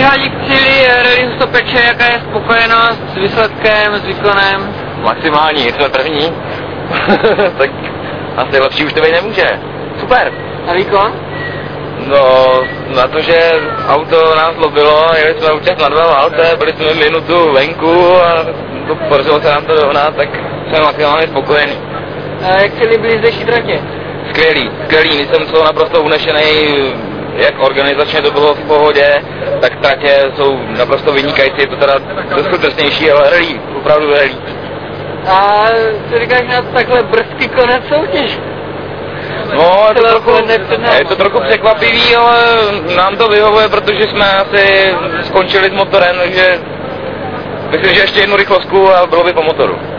Řádík cílí, rally to peče, jaká je spokojenost s výsledkem, s výkonem? Maximální, jsme první. Tak asi lepší už to být nemůže. Super. A výkon? No, na to, že auto nás lobilo, jeli jsme účast na 2 válce, byli jsme minutu venku a podařilo se nám to dohnat, tak jsme maximálně spokojení. A jak se líbily zdejší tratě? Skvělý, jsem z toho naprosto unešený, jak organizačně to bylo v pohodě, tak tratě jsou naprosto vynikající, je to teda trošku drsnější, ale rally, opravdu rally. A co říkáš na takhle brzký konec soutěž? No, je to trochu překvapivý, ale nám to vyhovuje, protože jsme asi skončili s motorem, takže myslím, že ještě jednu rychlostku a bylo by po motoru.